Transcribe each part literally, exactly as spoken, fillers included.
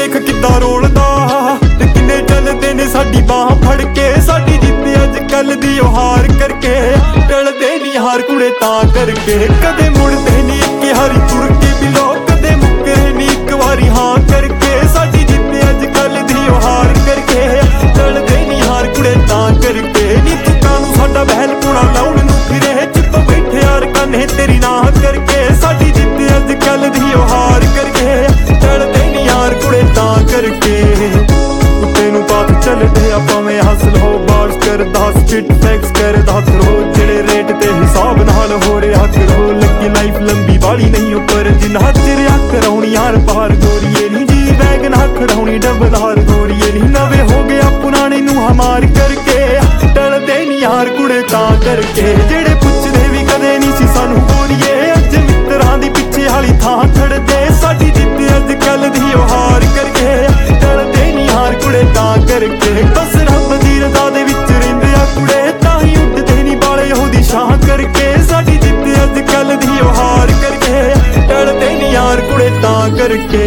देख किद्दां रोलदा ते किन्ने चलदे ने साडी बाह फड़ के। साडी जिद्द अज कल दी हार करके टलदे नी हार कुड़े तां करके। कदे मुड़दे नी इक्के हारी तुर के बिलो कदे मुकरे नी इक वारी हां करके। साडी जिद्द अज कल दी हार करके टलदे नी हार कुड़े तां करके। नी तू कानू साडा बहल पुणा लाउण नू फिरे चुप बैठे यार कान्हे तेरी नाह करके। साडी जिद्द अज कल दी हार करके टलदे नी हार कुड़े तां करके। तेनू पात चलदे आपां में हासिल हो बार्स कर दस फिट फैक्स कर दस रो जेड़े रेट ते हिसाब नाल हो रहा करो। लगी लाइफ लंबी वाली नहीं उपर जिन्ना चिर अख रौनी यार पार गोरीए नी जी वैगन हक खड़ाउणी डबल हार गोरीए नी। नवे हो गया पुराने नू हमार करके टलदे नी यार कुड़े तां करके। जेड़े पुछदे भी कदे नी सी सानू गोरीए अज मित्रां दी पिछे हाली थां छड़दे। साडी जिद्द अज कल दी हार करके टलदे नी हार कुड़े तां करके। बस रब दी रज़ा दे विच रहिंदे आ कुड़े तां ही उड्डदे नी बाले ओहदी शाह करके। साडी जिद्द अज कल दी हार करके टलदे नी यार कुड़े तां करके।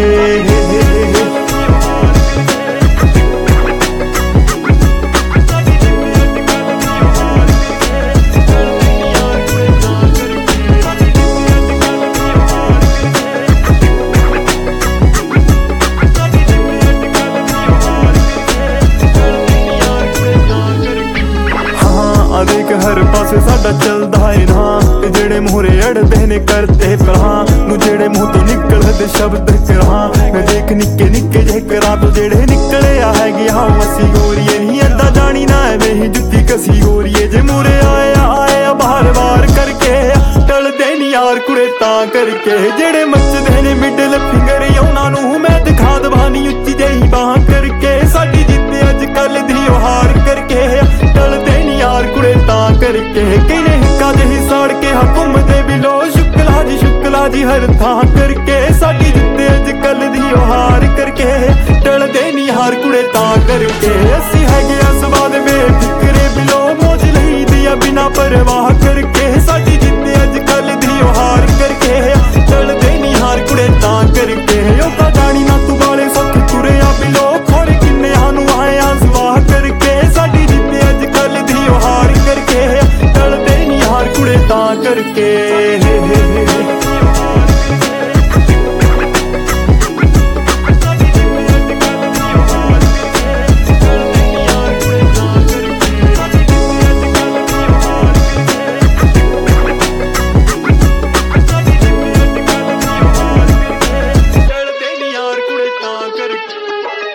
देख हर पासे साडा चलदा है ना ते जेड़े मूहरे अड़दे ने करते भला नू जेड़े मुंह तो निकलदे शब्द करा। देख निक्के निक्के जे करा तो जेड़े निकले आ है गया मसी गोरीए नी अद्दा जानी ना है मेरी जुत्ती कसी गोरीए। जे मूहरे आए आए बार बार करके टलदे नी यार कुड़े तां करके। जेड़े मचदे ने मिडल फिंगर उन्हां नू मैं दिखा दवानी उच्ची जेही बाह करके। साडी जिद्द अज कल दी हार करके टलदे नी यार कुड़े तां करके। किने हिक्का जेही साड़ के हुकुम दे बिलो शुक्ला जी शुक्ला जी हर थां करके। साडी जिद्द अज कल दी हार करके टलदे नी हार कुड़े तां करके। असी हैगे स्वाद बेफिक्रे बिलो मौज लई दिया बिना परवाह करके। साडी जिद्द अज कल दी हार करके टलदे नी हार कुड़े तां करके। ओ तां जानी ना तू बाले सख तुरिया बिलो खोर किन्ने हानू आया सवाह करके। साडी जिद्द अज कल दी हार करके टलदे नी हार कुड़े तां करके।